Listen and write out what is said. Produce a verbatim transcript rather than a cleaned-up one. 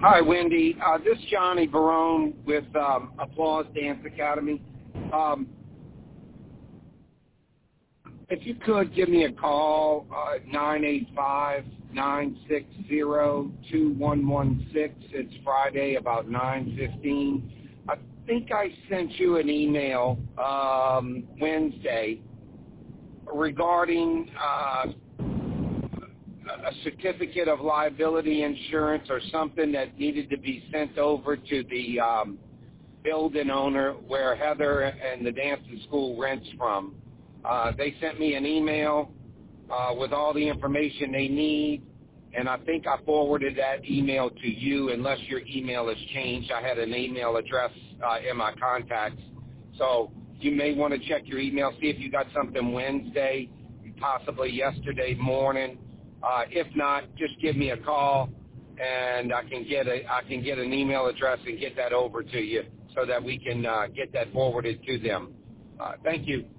Hi, Wendy. Uh, this is Johnny Barone with um, Applause Dance Academy. Um, if you could give me a call, uh, nine eight five, nine six zero, two one one six. It's Friday, about nine fifteen. I think I sent you an email um, Wednesday regarding uh, a certificate of liability insurance or something that needed to be sent over to the um, building owner where Heather and the dancing school rents from. Uh, they sent me an email uh, with all the information they need, and I think I forwarded that email to you unless your email has changed. I had an email address uh, in my contacts. So you may want to check your email, see if you got something Wednesday, possibly yesterday morning. Uh, if not, just give me a call, and I can get a I can get an email address and get that over to you so that we can uh, get that forwarded to them. Uh, thank you.